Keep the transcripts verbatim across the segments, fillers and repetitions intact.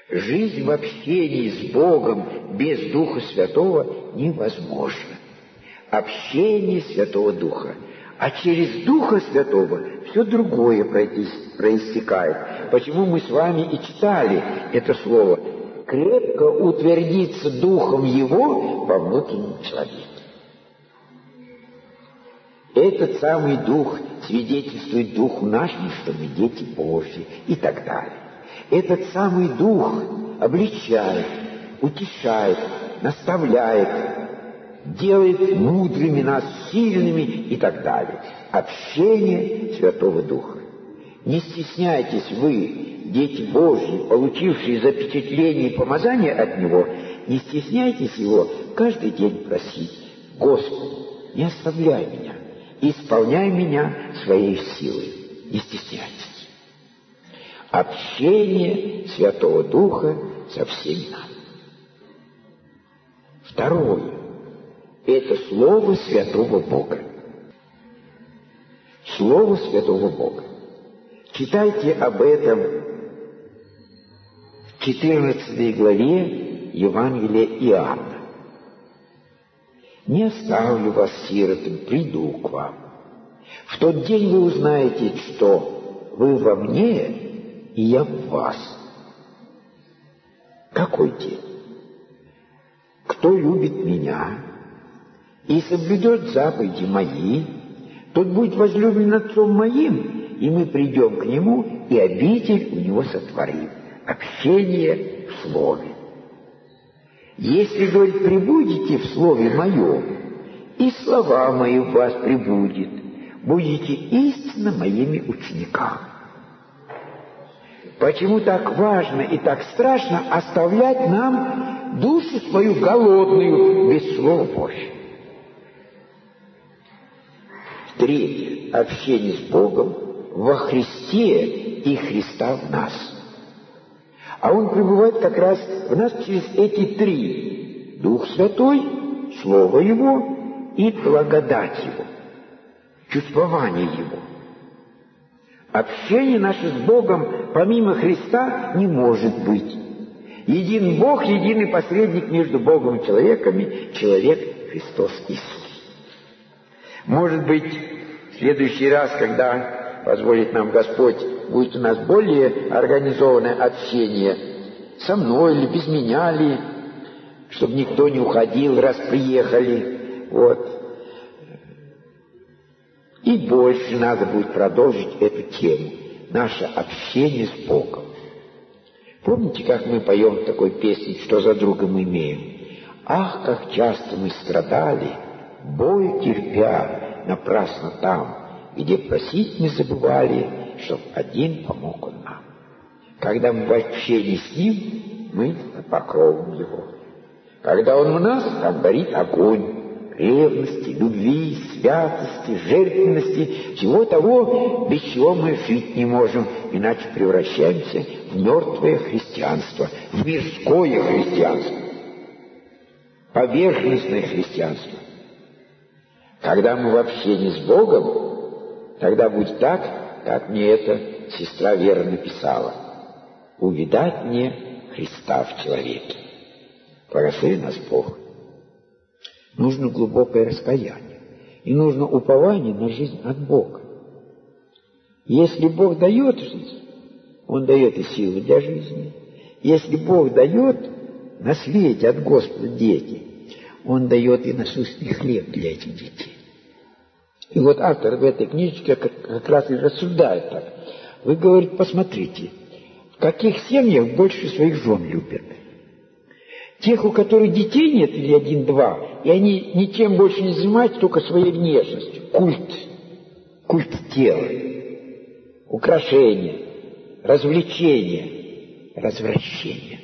Жизнь в общении с Богом без Духа Святого невозможна. Общение Святого Духа. А через Духа Святого все другое проистекает. Почему мы с вами и читали это слово? Крепко утвердиться Духом Его во внутреннем человеке. Этот самый Дух свидетельствует Духу нашему, что мы дети Божьи и так далее. Этот самый Дух обличает, утешает, наставляет, делает мудрыми нас, сильными и так далее. Общение Святого Духа. Не стесняйтесь вы, дети Божьи, получившие запечатление и помазание от Него, не стесняйтесь Его каждый день просить: Господи, не оставляй меня, исполняй меня своей силой. Не стесняйтесь. Общение Святого Духа со всеми нами. Второе. Это Слово Святого Бога. Слово Святого Бога. Читайте об этом в четырнадцатой главе Евангелия Иоанна. «Не оставлю вас сиротами, приду к вам. В тот день вы узнаете, что вы во мне, и я в вас». Какой день? Кто любит меня и соблюдет заповеди мои, тот будет возлюблен Отцом моим, и мы придем к Нему, и обитель у Него сотворим. Общение в Слове. Если, говорит, пребудете в Слове Моем, и слова Мои в вас пребудет, будете истинно Моими учениками. Почему так важно и так страшно оставлять нам душу свою голодную без Слова Божьего? Третье. Общение с Богом во Христе и Христа в нас. А Он пребывает как раз в нас через эти три. Дух Святой, Слово Его и благодать Его, чувствование Его. Общение наше с Богом помимо Христа не может быть. Един Бог, единый посредник между Богом и человеками, человек Христос Иисус. Может быть, в следующий раз, когда позволит нам Господь, будет у нас более организованное общение со мной или без меня ли, чтобы никто не уходил, раз приехали, вот. И больше надо будет продолжить эту тему, наше общение с Богом. Помните, как мы поем в такой песне «Что за друга мы имеем»? «Ах, как часто мы страдали, боль терпя, напрасно там, где просить не забывали, чтоб один помог Он нам». Когда мы в общении с Ним, мы под покровом Его. Когда Он у нас, там горит огонь ревности, любви, святости, жертвенности, всего того, без чего мы жить не можем, иначе превращаемся в мертвое христианство, в мирское христианство, поверхностное христианство. Когда мы в общении с Богом, тогда будет так, как мне эта сестра Вера написала: увидать мне Христа в человеке. Благослови нас Бог. Нужно глубокое раскаяние. И нужно упование на жизнь от Бога. Если Бог дает жизнь, Он дает и силы для жизни. Если Бог дает на свете от Господа дети, Он дает и насущный хлеб для этих детей. И вот автор в этой книжечке как, как раз и рассуждает так. Вы, говорит, посмотрите, в каких семьях больше своих жен любят. Тех, у которых детей нет, или один-два, и они ничем больше не занимаются, только своей внешностью. Культ, культ тела, украшения, развлечения, развращения.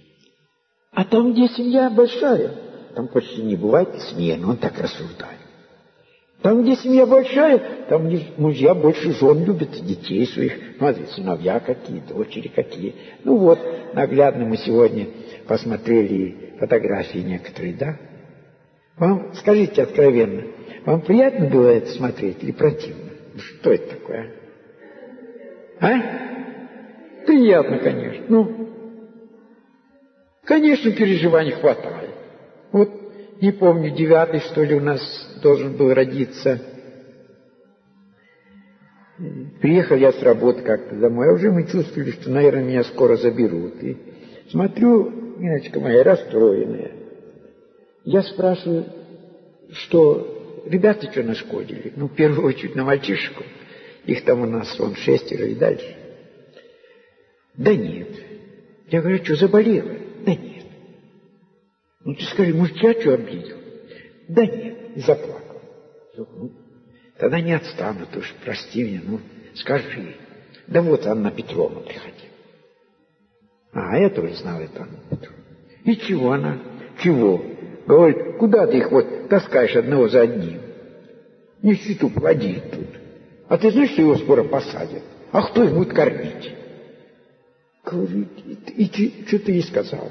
А там, где семья большая, там почти не бывает смены, он так рассуждает. Там, где семья большая, там мужья больше жен любят, детей своих. Смотри, сыновья какие, дочери какие. Ну вот, наглядно мы сегодня посмотрели фотографии некоторые, да? Вам, скажите откровенно, вам приятно было это смотреть или противно? Что это такое? А? Приятно, конечно. Ну, Конечно, переживаний хватает. Вот, не помню, девятый, что ли, у нас должен был родиться. Приехал я с работы как-то домой, а уже мы чувствовали, что, наверное, меня скоро заберут. И смотрю, Ниночка моя расстроенная. Я спрашиваю, что ребята что нашкодили? Ну, в первую очередь на мальчишку. Их там у нас вон шестеро и дальше. Да нет. Я говорю, что, заболела? Да нет. Ну, ты скажи, может, я что обидел? Да нет. И заплакал. Ну, тогда не отстану, ты уж прости меня, ну, скажи. Да вот Анна Петровна приходила. А, я тоже знал эту Анну Петровну. И чего она? Чего? Говорит, куда ты их вот таскаешь одного за одним? Нищету плодит тут. А ты знаешь, что его скоро посадят? А кто их будет кормить? Говорит, и, и что ты ей сказала?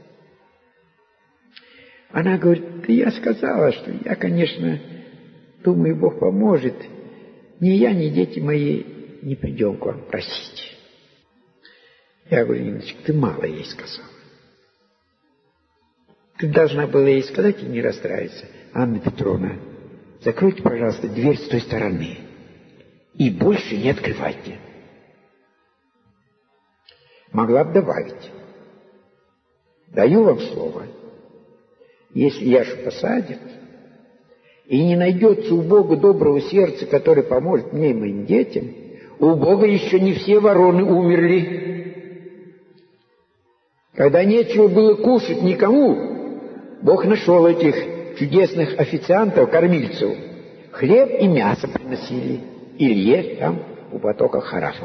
Она говорит, да я сказала, что я, конечно, думаю, Бог поможет. Ни я, ни дети мои не придем к вам просить. Я говорю, Ниночка, ты мало ей сказала. Ты должна была ей сказать и не расстраиваться. Анна Петровна, закройте, пожалуйста, дверь с той стороны. И больше не открывайте. Могла бы добавить. Даю вам слово. Если Яшу посадят, и не найдется у Бога доброго сердца, который поможет мне и моим детям, у Бога еще не все вороны умерли. Когда нечего было кушать никому, Бог нашел этих чудесных официантов, кормильцев. Хлеб и мясо приносили. Илье там у потока Харафа.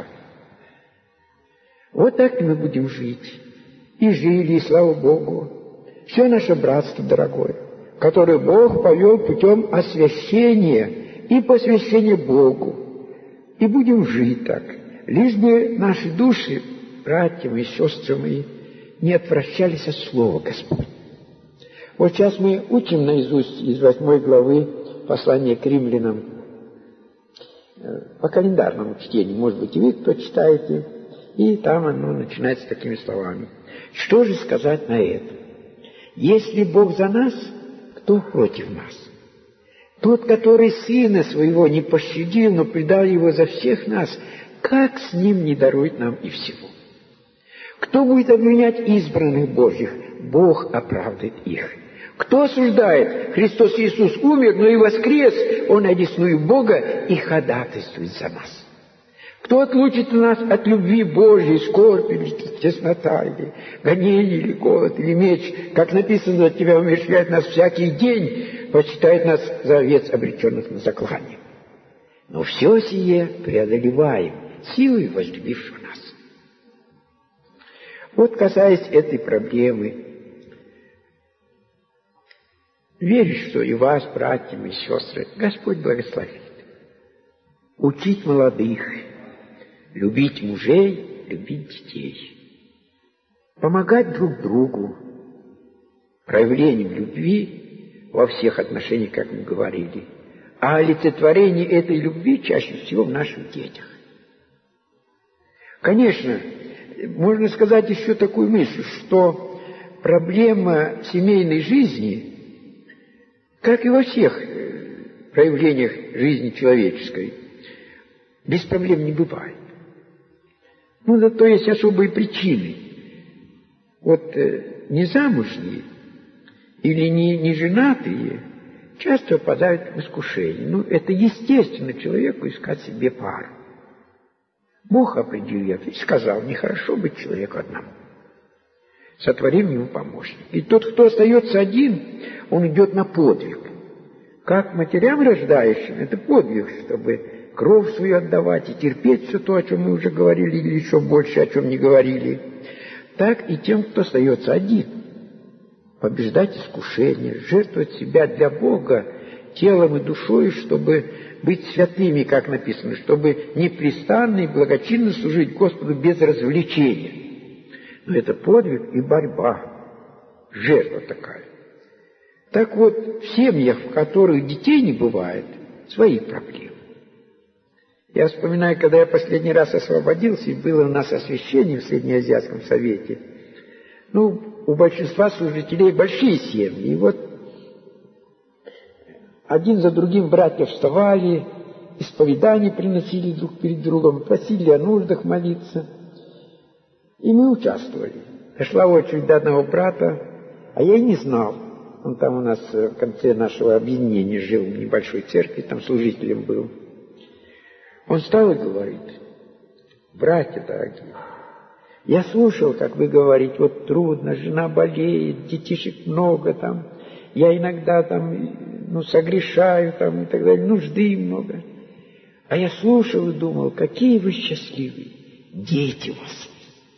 Вот так мы будем жить. И жили, и слава Богу. Все наше братство дорогое, которое Бог повел путем освящения и посвящения Богу. И будем жить так. Лишь бы наши души, братья мои, сестры мои, не отвращались от Слова Господня. Вот сейчас мы учим наизусть из восьмой главы послания к римлянам по календарному чтению. Может быть, и вы кто читаете. И там оно начинается такими словами. Что же сказать на это? Если Бог за нас, кто против нас? Тот, который Сына Своего не пощадил, но предал Его за всех нас, как с Ним не дарует нам и всего? Кто будет обвинять избранных Божьих? Бог оправдает их. Кто осуждает? Христос Иисус умер, но и воскрес. Он одесную Бога и ходатайствует за нас. Кто отлучит нас от любви Божьей, скорбь или теснота, или гонение, или голод, или меч? Как написано, от Тебя умерщвляет нас всякий день, почитает нас за овец, обреченных на заклание. Но все сие преодолеваем силой возлюбившего нас. Вот касаясь этой проблемы, верю, что и вас, братья и сестры, Господь благословит. Учить молодых, любить мужей, любить детей. Помогать друг другу, проявлением любви во всех отношениях, как мы говорили. А олицетворение этой любви чаще всего в наших детях. Конечно, можно сказать еще такую мысль, что проблема семейной жизни, как и во всех проявлениях жизни человеческой, без проблем не бывает. Ну, зато есть особые причины. Вот э, незамужние или не, не женатые часто попадают в искушение. Ну, это естественно человеку искать себе пару. Бог определил это и сказал, нехорошо быть человеку одному. Сотворим ему помощник. И тот, кто остается один, он идет на подвиг. Как матерям рождающим, это подвиг, чтобы кровь свою отдавать и терпеть все то, о чем мы уже говорили, или еще больше, о чем не говорили. Так и тем, кто остается один. Побеждать искушение, жертвовать себя для Бога телом и душой, чтобы быть святыми, как написано, чтобы непрестанно и благочинно служить Господу без развлечения. Но это подвиг и борьба, жертва такая. Так вот, в семьях, в которых детей не бывает, свои проблемы. Я вспоминаю, когда я последний раз освободился, и было у нас освящение в Среднеазиатском совете. Ну, у большинства служителей большие семьи. И вот один за другим братья вставали, исповедания приносили друг перед другом, просили о нуждах молиться. И мы участвовали. Дошла очередь до одного брата, а я и не знал. Он там у нас в конце нашего объединения жил в небольшой церкви, там служителем был. Он встал и говорит: братья дорогие, я слушал, как вы говорите, вот трудно, жена болеет, детишек много там, я иногда там, ну, согрешаю там и так далее, нужды много. А я слушал и думал, какие вы счастливые, дети у вас.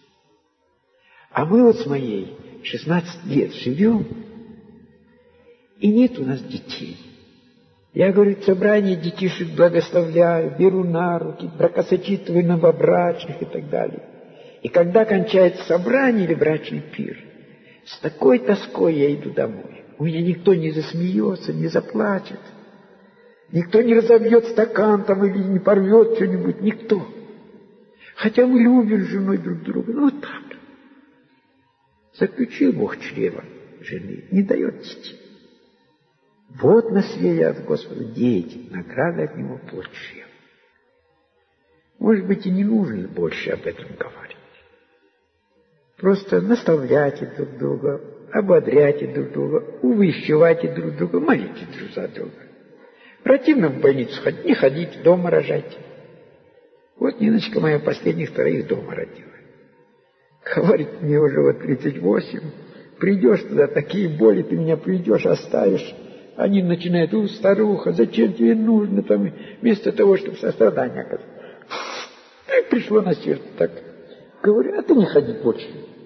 А мы вот с моей шестнадцать лет живем, и нет у нас детей. Я, говорю, в собрании детишек благословляю, беру на руки, бракосочетываю новобрачных и так далее. И когда кончается собрание или брачный пир, с такой тоской я иду домой. У меня никто не засмеется, не заплачет. Никто не разобьет стакан там или не порвет что-нибудь. Никто. Хотя мы любим с женой друг друга. Ну, вот так. Заключил Бог чрево жены, не дает детей. Вот наследие от Господа дети, награда от Него плод чрева. Может быть, и не нужно больше об этом говорить. Просто наставляйте друг друга, ободряйте друг друга, увещевайте друг друга, молитесь друг за друга. Противно в больницу ходить, не ходите, дома рожайте. Вот Ниночка моя последних троих дома родила. Говорит, мне уже вот тридцать восемь, придешь туда, такие боли, ты меня придешь, оставишь. Они начинают: у, старуха, зачем тебе нужно, там, вместо того, чтобы сострадание оказать. И пришло на сердце так. Говорю, а ты не ходи больше.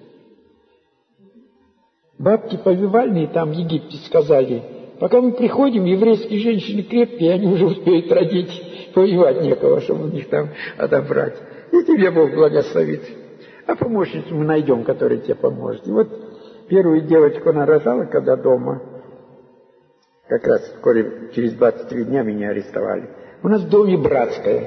Бабки повивальные там в Египте сказали: пока мы приходим, еврейские женщины крепкие, они уже успеют родить, повивать некого, чтобы у них там отобрать. И тебе Бог благословит. А помощницу мы найдем, которая тебе поможет. И вот первую девочку она рожала, когда дома. Как раз вскоре, через двадцать три дня меня арестовали. У нас в доме братская.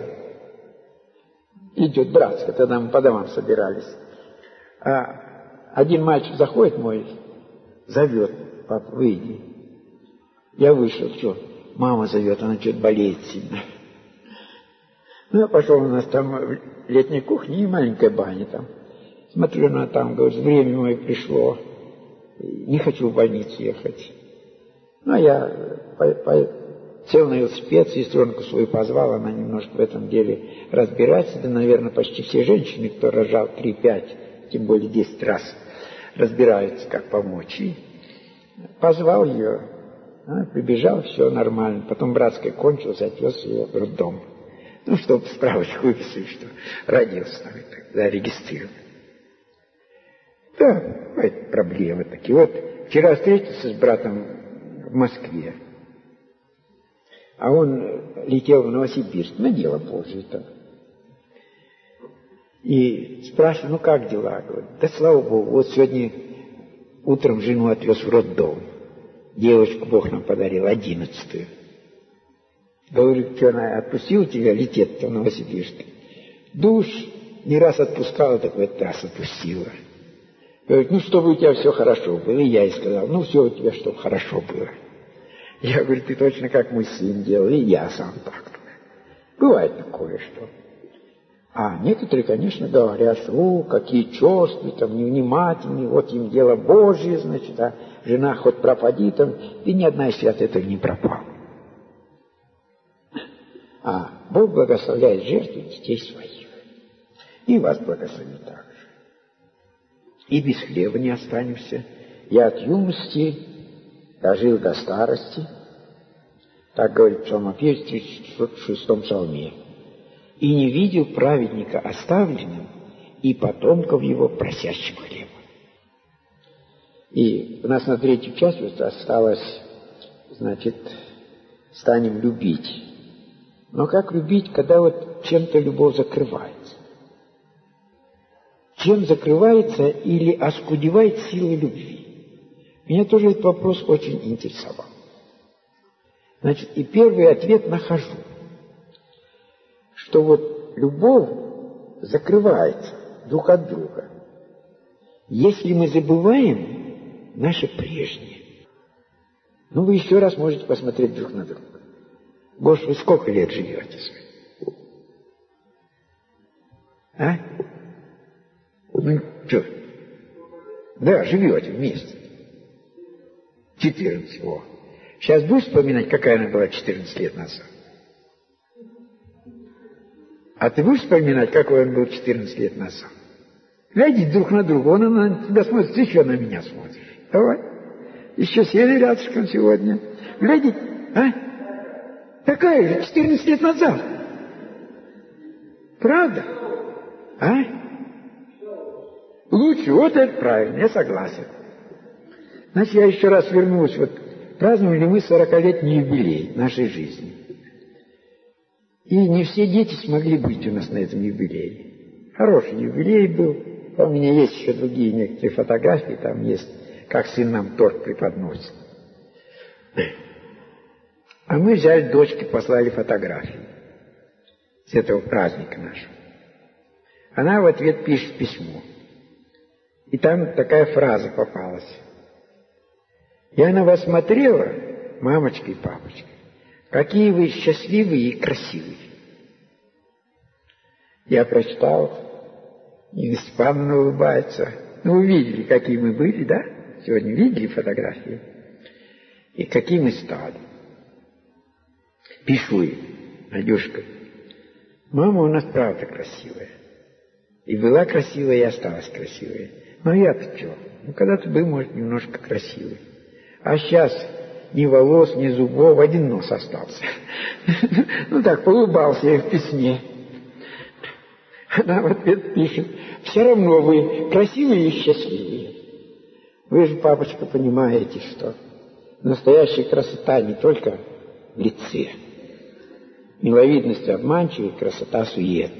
Идет братская, тогда мы по домам собирались. А один мальчик заходит мой, зовет: папа, выйди. Я вышел, что? Мама зовет, она что-то болеет сильно. Ну, я пошел, у нас там летняя кухня и маленькая баня там. Смотрю, она там, говорит, время мое пришло, не хочу в больницу ехать. Ну, а я по, по, сел на велосипед, сестренку свою позвал, она немножко в этом деле разбирается. Да, наверное, почти все женщины, кто рожал три-пять, тем более десять раз, разбираются, как помочь. И позвал ее, она прибежала, все нормально. Потом братская кончилась, отвез ее в роддом. Ну, чтобы справочку выписали, что родился там, и так, зарегистрирован. Да, бывают проблемы такие. Вот вчера встретился с братом в Москве, а он летел в Новосибирск на дело Божие там. И спрашиваю, ну как дела? Говорит, да слава Богу, вот сегодня утром жену отвез в роддом. Девочку Бог нам подарил, одиннадцатую. Говорю, что она отпустила тебя лететь в Новосибирск? Душ не раз отпускала, так в этот раз отпустила. Говорит, ну, чтобы у тебя все хорошо было. И я ей сказал, ну, все у тебя, чтобы хорошо было. Я говорю, ты точно как мой сын делал, и я сам так. Бывает такое, что... А некоторые, конечно, говорят, что, о, какие чувства, там, невнимательные, вот им дело Божье, значит, а жена хоть пропади там, и ни одна из от этого не пропала. А Бог благословляет жертву детей своих. И вас благословит также. И без хлеба не останемся. Я от юности дожил до старости. Так говорит псалмопевец в тридцать шестом псалме. И не видел праведника оставленным, и потомков его просящим хлеба. И у нас на третью часть вот осталось, значит, станем любить. Но как любить, когда вот чем-то любовь закрывается? Чем закрывается или оскудевает сила любви? Меня тоже этот вопрос очень интересовал. Значит, и первый ответ нахожу, что вот любовь закрывается друг от друга. Если мы забываем наше прежнее. Ну, вы еще раз можете посмотреть друг на друга. Боже, вы сколько лет живете с вами? А? Ну, что? Да, живете вместе. четырнадцать, о. Сейчас будешь вспоминать, какая она была четырнадцать лет назад? А ты будешь вспоминать, какой он был четырнадцать лет назад? Глядите друг на друга, он на тебя смотрит, ты еще на меня смотришь. Давай. Еще сели рядышком сегодня. Глядите, а? Такая же, четырнадцать лет назад. Правда? А? Лучше, вот это правильно, я согласен. Значит, я еще раз вернусь. Вот праздновали мы сорокалетний юбилей нашей жизни. И не все дети смогли быть у нас на этом юбилее. Хороший юбилей был. А у меня есть еще другие некоторые фотографии. Там есть, как сын нам торт преподносит. А мы взяли дочке, послали фотографии с этого праздника нашего. Она в ответ пишет письмо. И там такая фраза попалась. Я на вас смотрела, мамочка и папочка, какие вы счастливые и красивые. Я прочитал, Нина Степановна улыбается. Ну, вы видели, какие мы были, да? Сегодня видели фотографии? И какие мы стали. Пишу ей, Надюшка, мама у нас правда красивая. И была красивая, и осталась красивая. Но я-то что? Ну, когда-то был, может, немножко красивый. А сейчас ни волос, ни зубов, один нос остался. Ну так, поулыбался я в письме. Она в ответ пишет, все равно вы красивые и счастливые. Вы же, папочка, понимаете, что настоящая красота не только в лице. Миловидность обманчивая, красота суетная.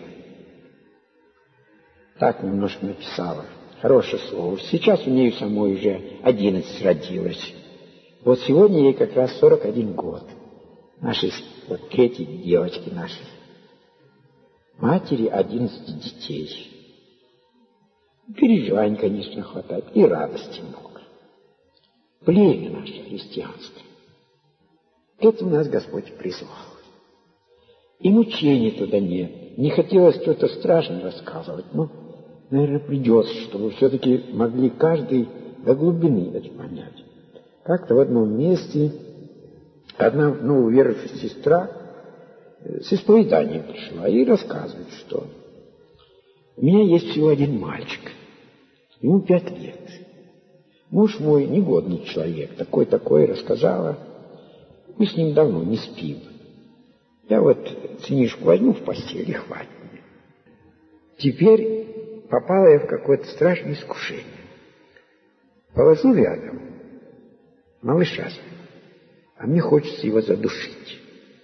Так немножко написала. Хорошее слово. Сейчас у нее самой уже одиннадцать родилось. Вот сегодня ей как раз сорок один год. Нашей, вот третьей девочки нашей. Матери одиннадцати детей. Переживаний, конечно, хватает. И радости много. Племя наше христианское. К этому нас Господь призвал. И мучений туда нет. Не хотелось что-то страшное рассказывать, но, наверное, придется, чтобы все-таки могли каждый до глубины это понять. Как-то в одном месте одна нововерующая сестра с исповеданием пришла и рассказывает, что у меня есть всего один мальчик, ему пять лет. Муж мой негодный человек, такой-такой, рассказала. Мы с ним давно не спим. Я вот сынишку возьму в постель и хватит мне. Теперь попала я в какое-то страшное искушение. Положу рядом малыша, а мне хочется его задушить.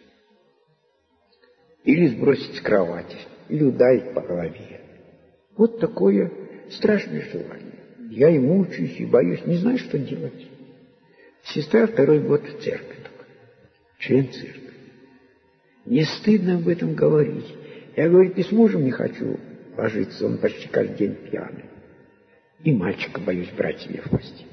Или сбросить с кровати, или ударить по голове. Вот такое страшное желание. Я и мучаюсь, и боюсь, не знаю, что делать. Сестра второй год в церкви только, член церкви. Мне стыдно об этом говорить. Я, говорит, и с мужем не хочу ложиться, он почти каждый день пьяный. И мальчика боюсь брать себе в постель.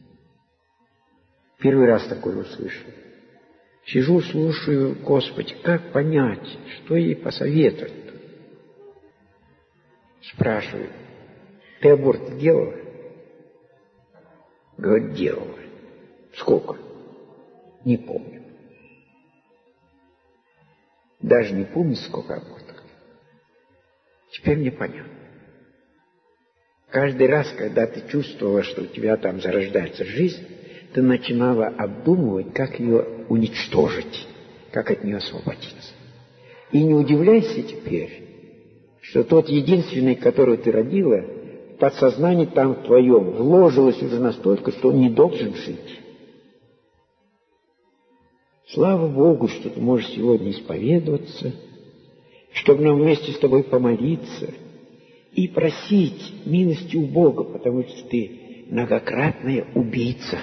Первый раз такое услышал. Сижу, слушаю, Господи, как понять, что ей посоветовать-то? Спрашиваю, ты аборт делала? Говорит, делала. Сколько? Не помню. Даже не помню, сколько абортов. Теперь мне понятно. Каждый раз, когда ты чувствовала, что у тебя там зарождается жизнь, ты начинала обдумывать, как ее уничтожить, как от нее освободиться. И не удивляйся теперь, что тот единственный, которого ты родила, в подсознании там твоем вложилось уже настолько, что он не должен жить. Слава Богу, что ты можешь сегодня исповедоваться, чтобы нам вместе с тобой помолиться и просить милости у Бога, потому что ты многократная убийца.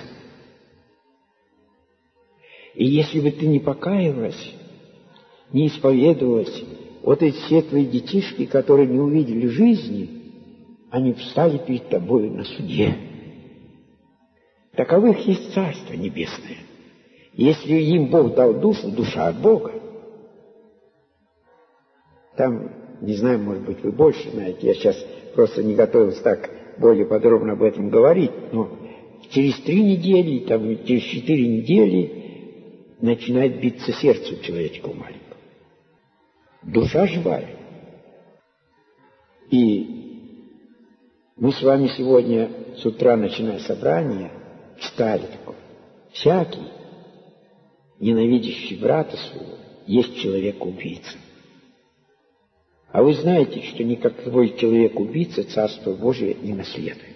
И если бы ты не покаялась, не исповедовалась, вот эти все твои детишки, которые не увидели жизни, они встали перед тобой на суде. Таковых есть Царство Небесное. Если им Бог дал душу, душа от Бога. Там, не знаю, может быть, вы больше знаете, я сейчас просто не готовился так более подробно об этом говорить, но через три недели, там, через четыре недели начинает биться сердце у человечка у маленького. Душа живая. И мы с вами сегодня с утра, начиная собрание, читали такое. Всякий, ненавидящий брата своего, есть человек-убийца. А вы знаете, что никакой человек-убийца Царство Божие не наследует.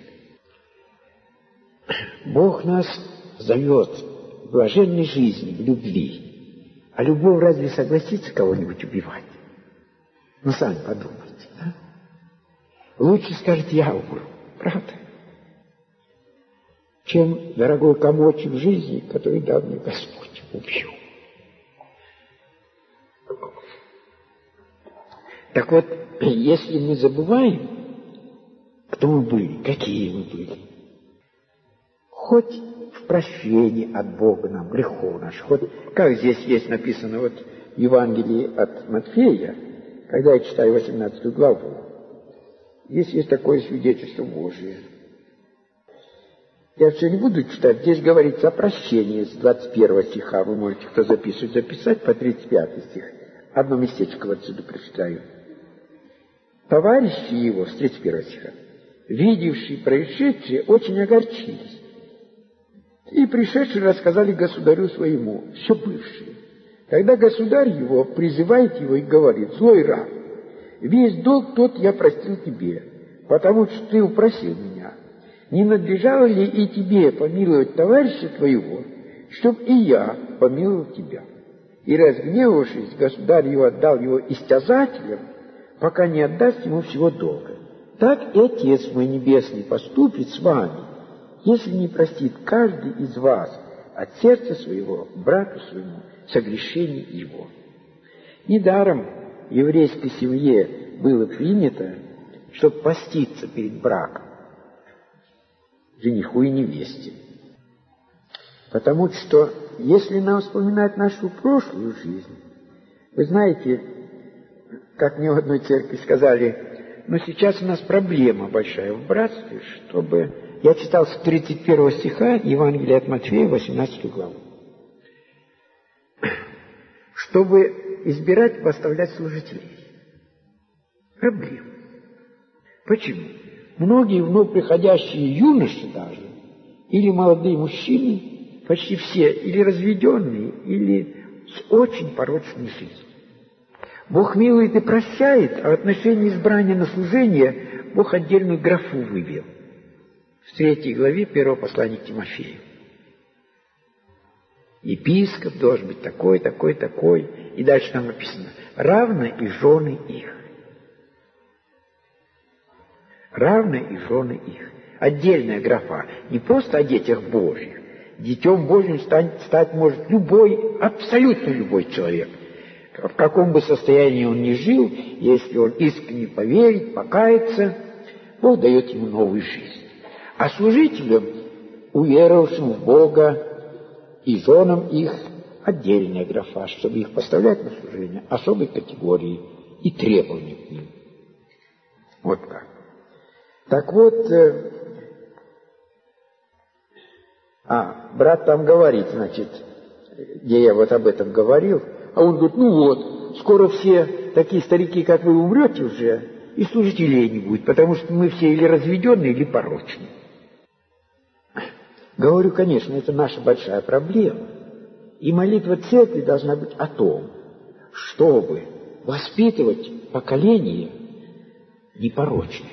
Бог нас зовет в блаженной жизни, в любви. А любовь разве согласится кого-нибудь убивать? Ну, сами подумайте, да? Лучше скажет, я умру, правда? Чем дорогой комочек жизни, который дал мне Господь, убью. Так вот, если мы забываем, кто мы были, какие мы были, хоть в прощении от Бога нам, грехов наших, хоть, как здесь есть написано вот в Евангелии от Матфея, когда я читаю восемнадцатую главу, здесь есть такое свидетельство Божие. Я все не буду читать, здесь говорится о прощении с двадцать первого стиха, вы можете, кто записывать, записать, по тридцать пятый стих. Одно местечко вот отсюда прочитаю. Товарищи его, с тридцать первого стиха, видевшие происшедшее, очень огорчились. И пришедшие рассказали государю своему, все бывшее. Тогда государь его призывает его и говорит: злой раб, весь долг тот я простил тебе, потому что ты упросил меня. Не надлежало ли и тебе помиловать товарища твоего, чтоб и я помиловал тебя? И разгневавшись, государь его отдал его истязателям, пока не отдаст ему всего долга. Так и Отец мой Небесный поступит с вами, если не простит каждый из вас от сердца своего брату своему согрешение его. Недаром в еврейской семье было принято, чтобы поститься перед браком жениху и невесте. Потому что, если нам вспоминать нашу прошлую жизнь, вы знаете, как мне в одной церкви сказали, но сейчас у нас проблема большая в братстве, чтобы... Я читал с тридцать первого стиха Евангелия от Матфея, восемнадцатую главу. Чтобы избирать, поставлять служителей. Проблема. Почему? Многие вновь приходящие юноши даже, или молодые мужчины, почти все, или разведенные, или с очень порочной жизнью. Бог милует и прощает, а в отношении избрания на служение Бог отдельную графу вывел. В третьей главе первого послания к Тимофею. Епископ должен быть такой, такой, такой. И дальше там написано: равно и жены их. Равно и жены их. Отдельная графа. Не просто о детях Божьих. Детем Божьим стать, стать может любой, абсолютно любой человек. В каком бы состоянии он ни жил, если он искренне поверит, покается, Бог дает ему новую жизнь. А служителям, уверовавшим в Бога и женам их, отдельная графа, чтобы их поставлять на служение особой категории и требований к ним. Вот как. Так вот, э, а, брат там говорит, значит, где я вот об этом говорил, а он говорит: ну вот, скоро все такие старики, как вы, умрете уже, и служителей не будет, потому что мы все или разведенные, или порочные. Говорю, конечно, это наша большая проблема. И молитва церкви должна быть о том, чтобы воспитывать поколение непорочных.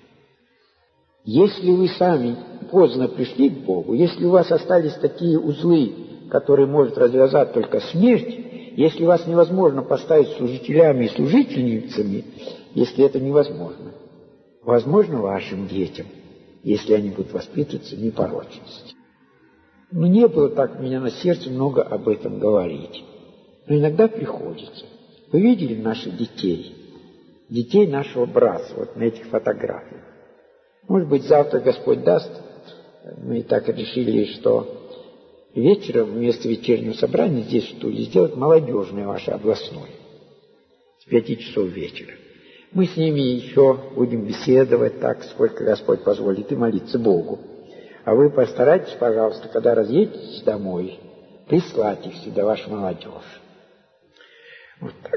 Если вы сами поздно пришли к Богу, если у вас остались такие узлы, которые может развязать только смерть, если вас невозможно поставить служителями и служительницами, если это невозможно, возможно вашим детям, если они будут воспитываться в непорочности. Но не было так у меня на сердце много об этом говорить. Но иногда приходится. Вы видели наших детей? Детей нашего братства, вот на этих фотографиях. Может быть, завтра Господь даст, мы так решили, что вечером вместо вечернего собрания здесь в Туле сделать молодежное ваше областное. С пяти часов вечера. Мы с ними еще будем беседовать так, сколько Господь позволит, и молиться Богу. А вы постарайтесь, пожалуйста, когда разъедетесь домой, прислать их сюда, вашу молодежь. Вот так.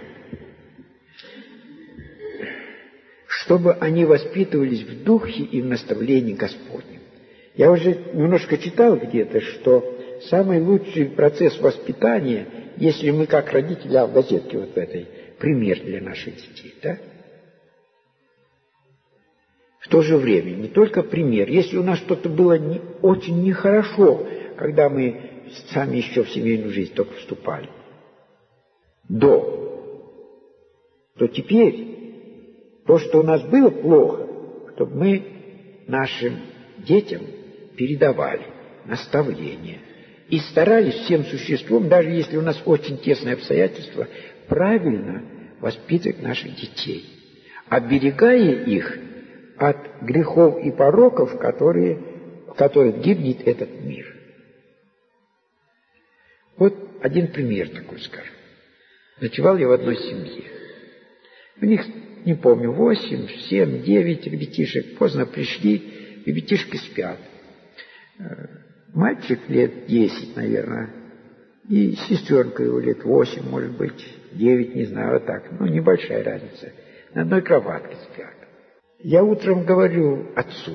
Чтобы они воспитывались в духе и в наставлении Господнем. Я уже немножко читал где-то, что самый лучший процесс воспитания, если мы как родители, а в газетке вот в этой, пример для наших детей, да? В то же время, не только пример. Если у нас что-то было не, очень нехорошо, когда мы сами еще в семейную жизнь только вступали, до, то теперь то, что у нас было плохо, чтобы мы нашим детям передавали наставления и старались всем существом, даже если у нас очень тесные обстоятельства, правильно воспитывать наших детей, оберегая их от грехов и пороков, которые, в которых гибнет этот мир. Вот один пример такой скажу. Ночевал я в одной семье. У них, не помню, восемь, семь, девять ребятишек. Поздно пришли, ребятишки спят. Мальчик лет десять, наверное, и сестренка его лет восемь, может быть, девять, не знаю, вот так. Ну, небольшая разница. На одной кроватке спят. Я утром говорю отцу: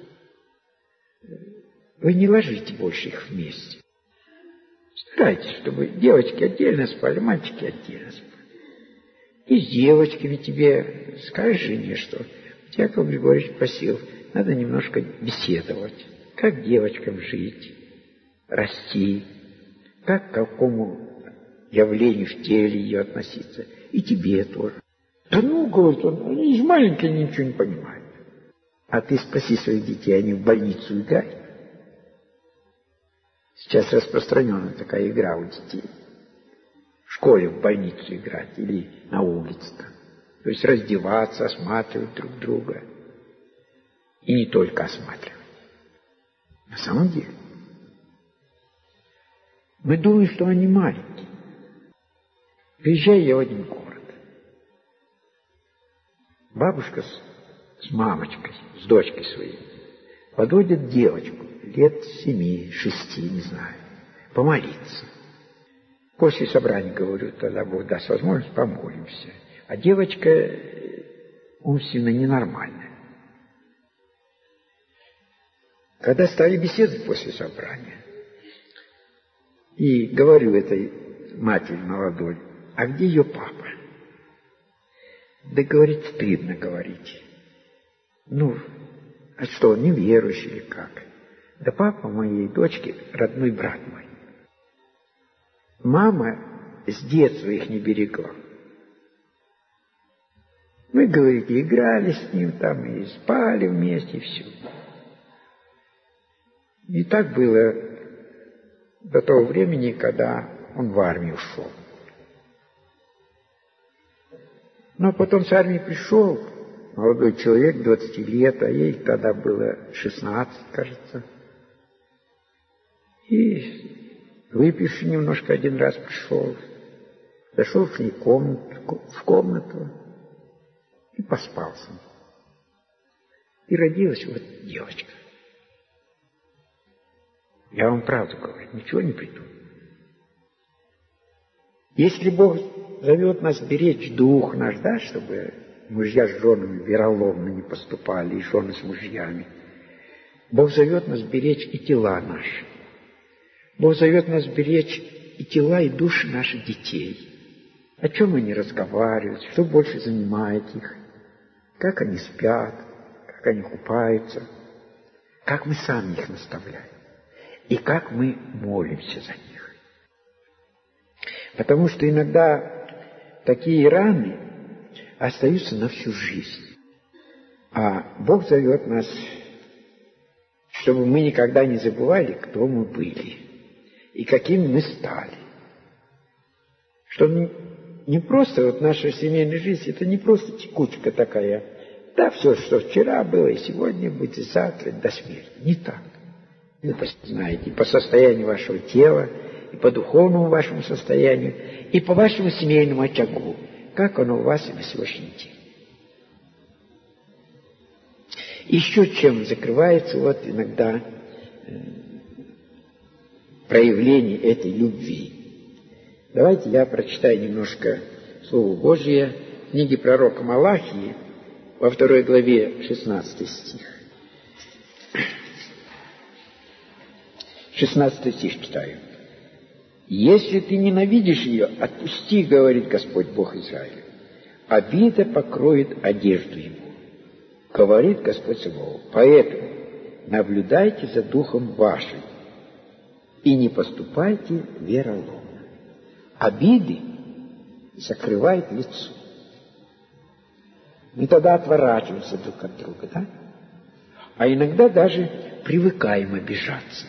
вы не ложите больше их вместе. Старайтесь, чтобы девочки отдельно спали, мальчики отдельно спали. И с девочками тебе скажешь жене, что Яков Григорьевич просил, надо немножко беседовать, как девочкам жить, расти, как к какому явлению в теле ее относиться, и тебе тоже. Да ну, говорит он, они же маленькие, ничего не понимают. А ты спроси своих детей, они в больницу играют. Сейчас распространена такая игра у детей. В школе в больницу играть или на улице там. То есть раздеваться, осматривать друг друга. И не только осматривать. На самом деле. Мы думаем, что они маленькие. Приезжаю я в один город. Бабушка с, с мамочкой, с дочкой своей, подводят девочку лет семи, шести, не знаю, помолиться. После собрания, говорю, тогда Бог даст возможность, помолимся. А девочка умственно ненормальная. Когда стали беседовать после собрания, и говорю этой матери молодой, а где ее папа? Да, говорит, стыдно говорить. Ну, а что, он неверующий или как? Да папа моей дочки родной брат мой. Мама с детства их не берегла. Мы, говорите, играли с ним там, и спали вместе, и все. И так было до того времени, когда он в армию ушел. Но потом с армии пришел молодой человек, двадцати лет, а ей тогда было шестнадцать, кажется. И выпивший немножко один раз пришел, зашел к ней в комнату, в комнату и поспал с ней. И родилась вот девочка. Я вам правду говорю, ничего не придумал. Если Бог зовет нас беречь дух наш, да, чтобы мужья с женами вероломно не поступали, и жены с мужьями. Бог зовет нас беречь и тела наши. Бог зовет нас беречь и тела, и души наших детей. О чем они разговаривают, что больше занимает их, как они спят, как они купаются, как мы сами их наставляем, и как мы молимся за них. Потому что иногда такие раны остаются на всю жизнь. А Бог зовет нас, чтобы мы никогда не забывали, кто мы были и какими мы стали. Что не просто вот наша семейная жизнь, это не просто текучка такая, Да, все, что вчера было, и сегодня будет, и завтра, до смерти. Не так. Вы знаете, и по состоянию вашего тела, и по духовному вашему состоянию, и по вашему семейному очагу, как оно у вас и на сегодняшний день. Еще чем закрывается вот иногда э, проявление этой любви. Давайте я прочитаю немножко Слово Божие в книге пророка Малахии во второй главе шестнадцатый стих. шестнадцатый стих читаю. «Если ты ненавидишь ее, отпусти, говорит Господь Бог Израиля. Обида покроет одежду ему, говорит Господь Саваоф. Поэтому наблюдайте за духом вашим и не поступайте вероломно». Обиды закрывают лицо. Мы тогда отворачиваемся друг от друга, да? А иногда даже привыкаем обижаться.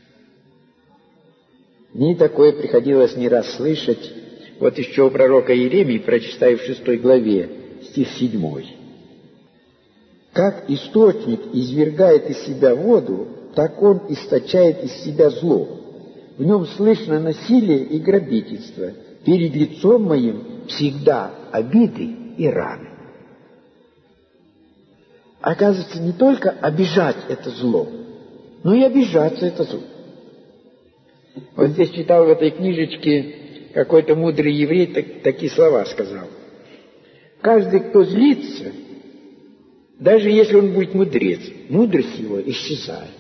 Мне такое приходилось не раз слышать. Вот еще у пророка Иеремии, прочитаю в шестой главе, стих седьмой. «Как источник извергает из себя воду, так он источает из себя зло. В нем слышно насилие и грабительство. Перед лицом моим всегда обиды и раны». Оказывается, не только обижать это зло, но и обижаться это зло. Вот здесь читал в этой книжечке какой-то мудрый еврей, так, такие слова сказал. Каждый, кто злится, даже если он будет мудрец, мудрость его исчезает.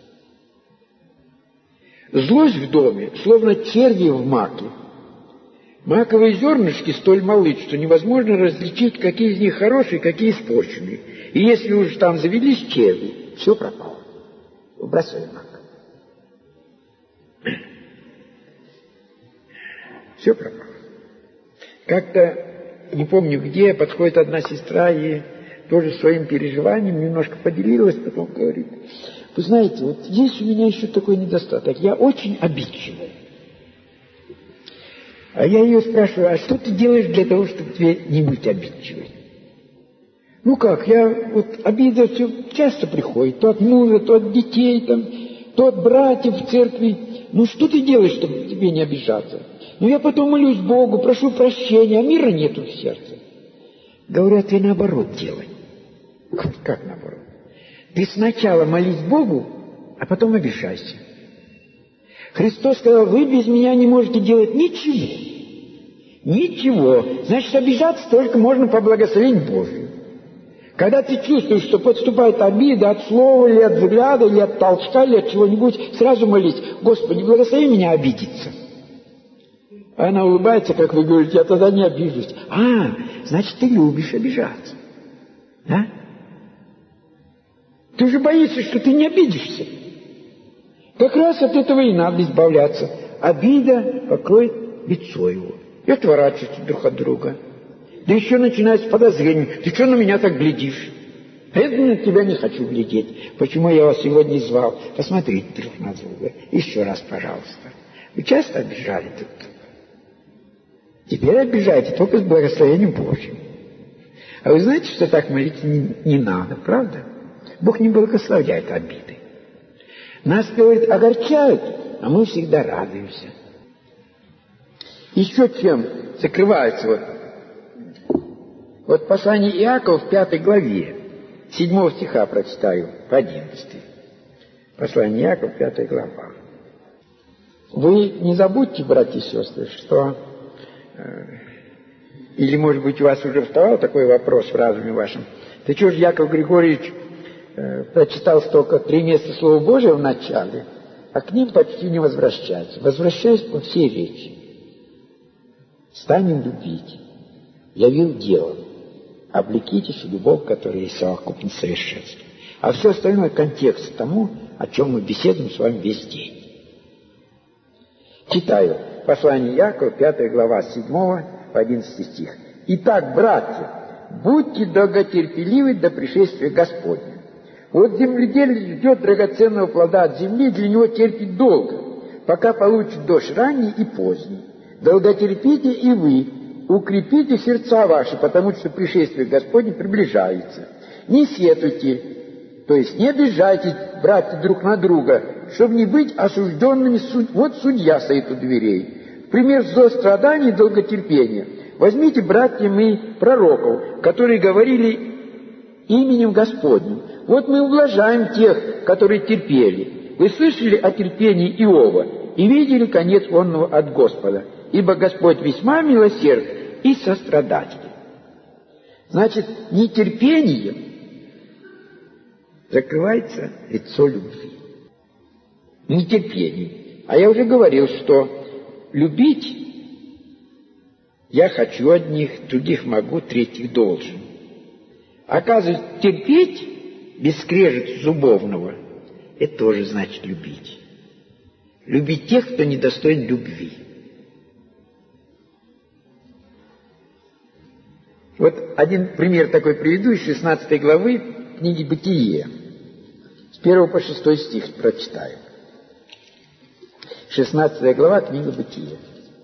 Злость в доме, словно черви в маке. Маковые зернышки столь малы, что невозможно различить, какие из них хорошие, какие испорченные. И если уж там завелись черви, все пропало. Бросай мак. Все пропало. Как-то, не помню где, подходит одна сестра и тоже своим переживанием немножко поделилась, потом говорит: вы знаете, вот есть у меня еще такой недостаток, я очень обидчивая. А я ее спрашиваю: а что ты делаешь для того, чтобы тебе не быть обидчивой? Ну как, я вот обида все часто приходит, то от мужа, то от детей, там, то от братьев в церкви. Ну что ты делаешь, чтобы тебе не обижаться? Ну я потом молюсь Богу, прошу прощения, а мира нету в сердце. Говорю: а ты наоборот делай. Как наоборот? Ты сначала молись Богу, а потом обижайся. Христос сказал: вы без меня не можете делать ничего. Ничего. Значит, обижаться только можно по благословению Божию. Когда ты чувствуешь, что подступает обида от слова, или от взгляда, или от толчка, или от чего-нибудь, сразу молись: Господи, благослови меня обидеться. А она улыбается, как вы говорите: я тогда не обижусь. А, значит, ты любишь обижаться. Да? Ты же боишься, что ты не обидишься. Как раз от этого и надо избавляться. Обида покроет лицо его. И отворачиваются друг от друга. Да еще начинается подозрение: ты что на меня так глядишь? А я на тебя не хочу глядеть. Почему я вас сегодня звал? Посмотрите друг на друга. Еще раз, пожалуйста. Вы часто обижали друг друга? Теперь обижаете только с благословением Божьим. А вы знаете, что так молиться не, не надо, правда? Бог не благословляет обиды. Нас, говорит, огорчают, а мы всегда радуемся. Еще чем закрывается вот, вот послание Иакова в пятой главе, седьмого стиха прочитаю, по одиннадцатый. Послание Иакова, пятая глава. Вы не забудьте, братья и сестры, что... Или, может быть, у вас уже вставал такой вопрос в разуме вашем: ты что же, Яков Григорьевич, э, прочитал столько три места Слова Божия в начале, а к ним почти не возвращается? Возвращаюсь по всей речи. Станем любить, явил делом, облекитесь в любовь, которая есть совокупность совершенства. А все остальное — контекст тому, о чем мы беседуем с вами весь день. Читаю послание Иакова, пятая глава, с седьмого по одиннадцатый стих. «Итак, братья, будьте долготерпеливы до пришествия Господня. Вот земледелец ждет драгоценного плода от земли, для него терпит долго, пока получит дождь ранний и поздний. Долготерпите и вы, укрепите сердца ваши, потому что пришествие Господне приближается. Не сетуйте, то есть не обижайтесь, братья, друг на друга, чтобы не быть осужденными. Суд... Вот судья стоит у дверей. В пример злострадания и долготерпения. Возьмите, братья, мы пророков, которые говорили именем Господним. Вот мы ублажаем тех, которые терпели. Вы слышали о терпении Иова и видели конец онного от Господа, ибо Господь весьма милосерд и сострадатель. Значит, нетерпением закрывается лицо любви. Нетерпение. А я уже говорил, что любить я хочу одних, других могу, третьих должен. Оказывается, терпеть без скрежета зубовного — это тоже значит любить. Любить тех, кто недостоин любви. Вот один пример такой приведу из шестнадцатой главы книги «Бытие». С первого по шестой стих прочитаю. шестнадцатая глава книги «Бытие».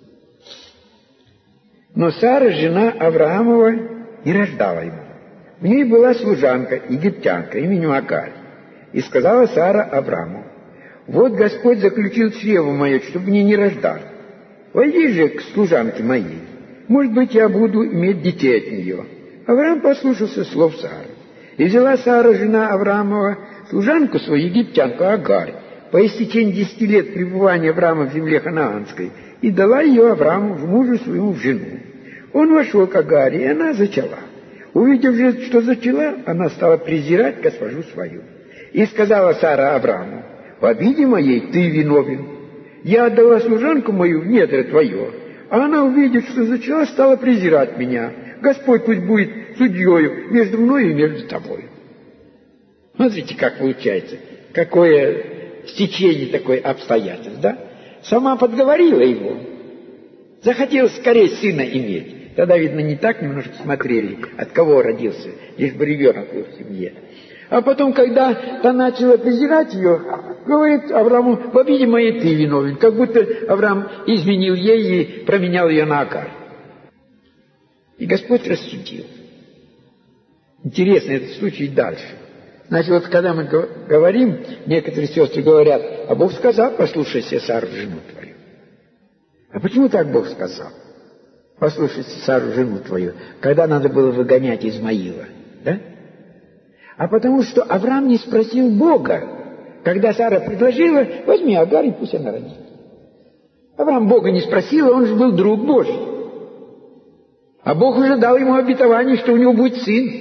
Но Сара, жена Авраамова, не рождала ему. В ней была служанка, египтянка, именем Агарь. И сказала Сара Аврааму: «Вот Господь заключил чрево мое, чтобы мне не рождать. Войди же к служанке моей. Может быть, я буду иметь детей от нее». Авраам послушался слов Сары. И взяла Сара, жена Авраамова, служанку свою, египтянку Агарь, по истечении десяти лет пребывания Авраама в земле ханаанской, и дала ее Аврааму, в мужу своему, в жену. Он вошел к Агаре, и она зачала. Увидев же, что зачала, она стала презирать госпожу свою. И сказала Сара Аврааму: «В обиде моей ты виновен. Я отдала служанку мою в недра твое, а она, увидев, что зачала, стала презирать меня. Господь пусть будет судьею между мною и между тобой». Смотрите, как получается, какое стечение такое обстоятельств, да? Сама подговорила его. Захотелось скорее сына иметь. Тогда, видно, не так немножко смотрели, от кого родился, лишь бы ребенок был в семье. А потом, когда та начала презирать ее, говорит Аврааму: «В обиде моей ты виновен». Как будто Авраам изменил ей и променял ее на Агарь. И Господь рассудил. Интересно этот случай дальше. Значит, вот когда мы говорим, некоторые сестры говорят: «А Бог сказал, послушайся Сару, жену твою». А почему так Бог сказал? Послушайся Сару, жену твою, когда надо было выгонять Измаила, да? А потому что Авраам не спросил Бога, когда Сара предложила: «Возьми Агарь, и пусть она родит». Авраам Бога не спросил, он же был друг Божий. А Бог уже дал ему обетование, что у него будет сын.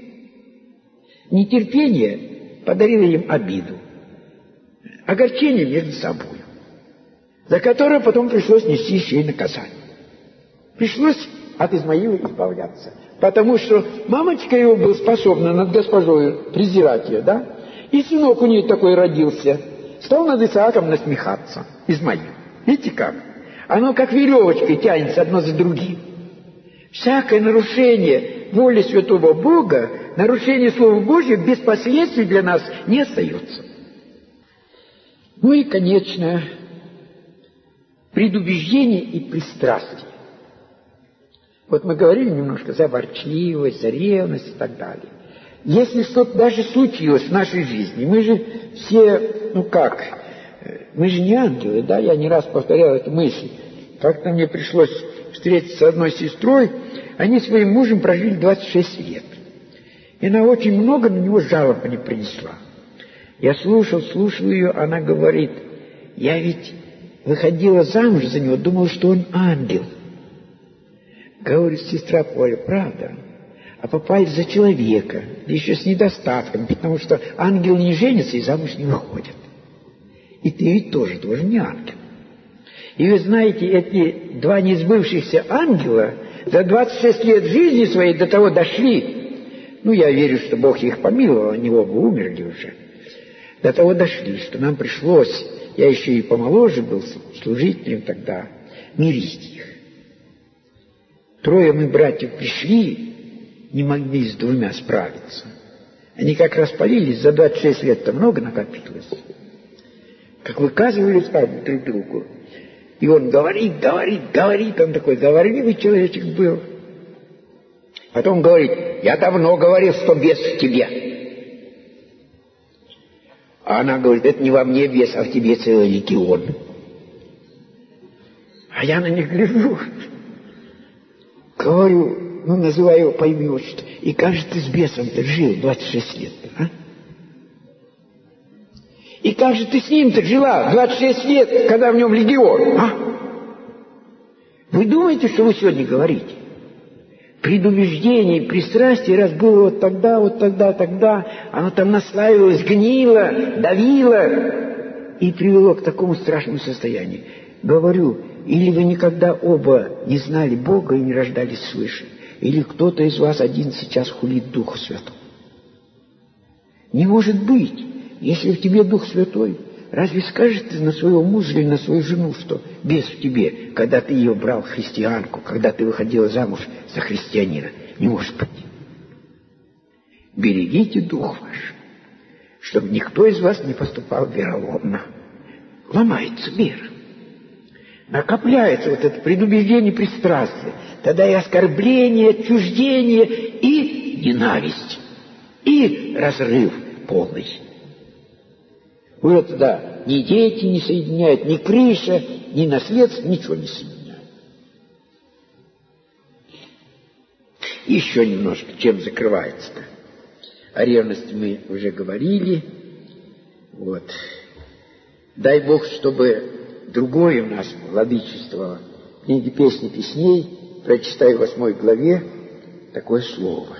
Нетерпение подарило им обиду, огорчение между собой, за которое потом пришлось нести еще и наказание. Пришлось от Измаила избавляться, потому что мамочка его была способна над госпожой презирать ее, да? И сынок у нее такой родился, стал над Исааком насмехаться, Измаил. Видите как? Оно как веревочкой тянется одно за другим. Всякое нарушение воли святого Бога, нарушение Слова Божьего без последствий для нас не остается. Ну и, конечно, предубеждение и пристрастие. Вот мы говорили немножко за ворчливость, за ревность и так далее. Если что-то даже случилось в нашей жизни, мы же все, ну как, мы же не ангелы, да, я не раз повторял эту мысль. Как-то мне пришлось встретиться с одной сестрой, они своим мужем прожили двадцать шесть лет. И она очень много на него жалоб не принесла. Я слушал, слушал ее, она говорит: «Я ведь выходила замуж за него, думала, что он ангел». Говорит сестра Поля: «Правда, а попали за человека, да еще с недостатком, потому что ангел не женится и замуж не выходит. И ты ведь тоже, тоже не ангел». И вы знаете, эти два несбывшихся ангела за двадцать шесть лет жизни своей до того дошли, ну, я верю, что Бог их помиловал, они оба умерли уже, до того дошли, что нам пришлось, я еще и помоложе был служителем тогда, мирить их. Трое мы, братьев, пришли, не могли с двумя справиться. Они как распалились, за двадцать шесть лет-то много накопилось. Как выказывали правду друг другу. И он говорит, говорит, говорит, он такой говорливый человечек был. Потом говорит: я давно говорил, что бес в тебе. А она говорит, это не во мне бес, а в тебе целый легион. А я на них гляжу, говорю, ну, называю его по имени отчеству. И как же ты с бесом-то жил двадцать шесть лет, а? И как же ты с ним-то жила двадцать шесть лет, когда в нем легион, а? Вы думаете, что вы сегодня говорите? Предубеждение, пристрастие, раз было вот тогда, вот тогда, тогда, оно там наслаивалось, гнило, давило и привело к такому страшному состоянию. Говорю, или вы никогда оба не знали Бога и не рождались свыше, или кто-то из вас один сейчас хулит Духа Святого. Не может быть, если в тебе Дух Святой, разве скажешь ты на своего мужа или на свою жену, что бес в тебе, когда ты ее брал христианку, когда ты выходила замуж за христианина? Не может быть. Берегите дух ваш, чтобы никто из вас не поступал вероломно. Ломается мир. Накопляется вот это предубеждение, пристрастие. Тогда и оскорбление, отчуждение, и ненависть, и разрыв полный. Уже тогда ни дети не соединяют, ни крыша, ни наследство, ничего не соединяют. Еще немножко, чем закрывается-то. О ревности мы уже говорили. Вот. Дай Бог, чтобы другое у нас владычествовало. В книге «Песни песней» прочитаю в восьмой главе такое слово.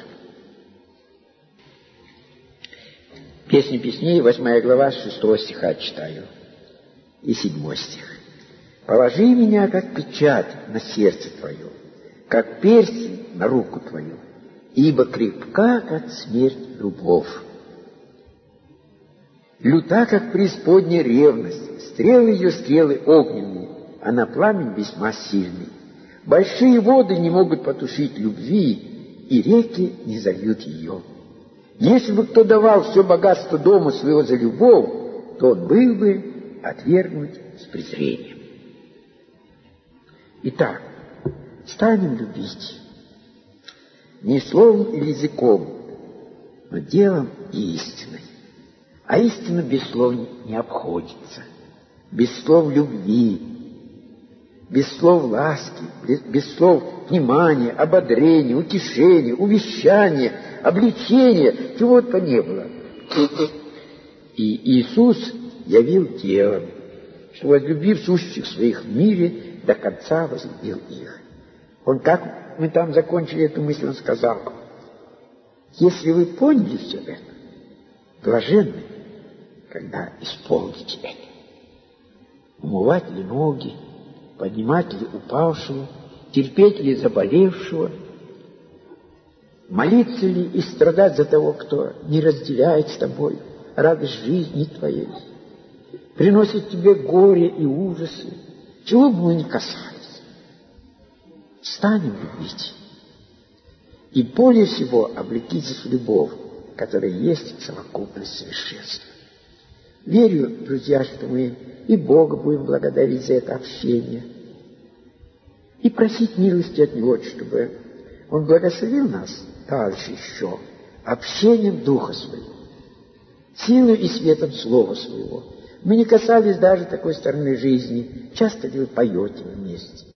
Песни песней, восьмая глава, с шестого стиха читаю. И седьмой стих. «Положи меня, как печать, на сердце твое, как перстень на руку твою, ибо крепка, как смерть, любовь. Люта, как преисподняя ревность, стрелы ее стрелы огненные, а на пламень весьма сильный. Большие воды не могут потушить любви, и реки не зальют ее. Если бы кто давал все богатство дома своего за любовь, то он был бы отвергнут с презрением». Итак, станем любить не словом или языком, но делом и истиной. А истина без слов не обходится, без слов любви, без слов ласки, без, без слов внимания, ободрения, утешения, увещания, обличения, чего-то не было. И Иисус явил делом, что, возлюбив сущих своих в мире, до конца возлюбил их. Он, как мы там закончили эту мысль, он сказал: если вы поняли все это, блаженны, когда исполните это. Умывать ли ноги, поднимать ли упавшего, терпеть ли заболевшего, молиться ли и страдать за того, кто не разделяет с тобой радость жизни твоей, приносит тебе горе и ужасы, чего бы мы ни касались. Станем любить. И более всего облекитесь в любовь, которая есть совокупность совершенства. Верю, друзья, что мы и Бога будем благодарить за это общение, и просить милости от Него, чтобы Он благословил нас дальше еще общением Духа Своего, силой и светом Слова Своего. Мы не касались даже такой стороны жизни. Часто ли вы поете вместе?